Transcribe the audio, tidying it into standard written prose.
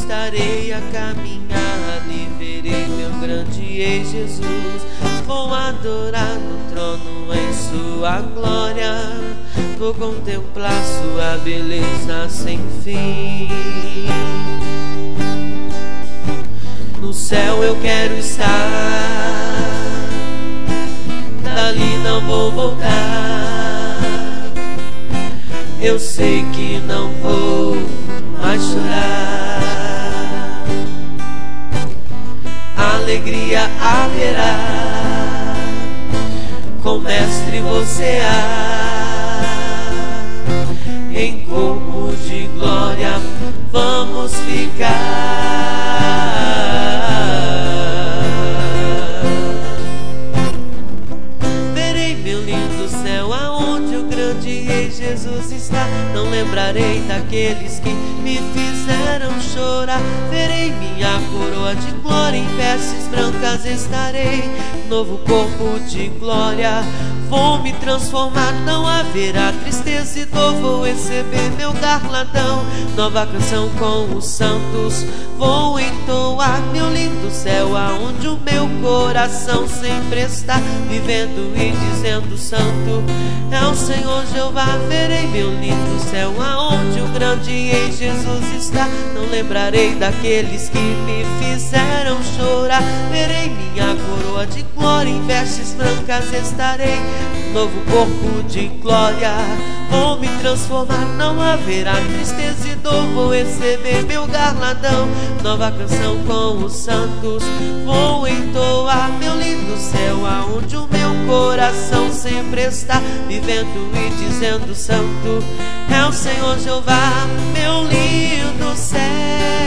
estarei a caminhar e verei meu grande ex Jesus. Vou adorar no trono em sua glória, vou contemplar sua beleza sem fim. No céu eu quero estar, dali não vou voltar. Eu sei que não vou mais chorar, alegria haverá, com mestre você há, em corpo de glória vamos ficar. Verei meu lindo céu aonde o grande ex Jesus está. Não lembrarei daqueles que me fizeram chorar. Verei minha coroa de glória, em vestes brancas estarei, novo corpo de glória vou me transformar. Não haverá tristeza e dor, vou receber meu galardão. Nova canção com os santos vou entoar. Meu lindo céu aonde o meu coração sempre está, vivendo e dizendo santo é o Senhor Jeová. Verei meu lindo céu aonde o grande ex Jesus está. Não lembrarei daqueles que me fizeram chorar. Verei minha coroa de glória, em vestes brancas estarei, novo corpo de glória vou me transformar. Não haverá tristeza e dor, vou receber meu galardão. Nova canção com os santos vou entoar. Meu lindo céu aonde o meu coração sempre está, vivendo e dizendo santo é o Senhor Jeová. Meu lindo céu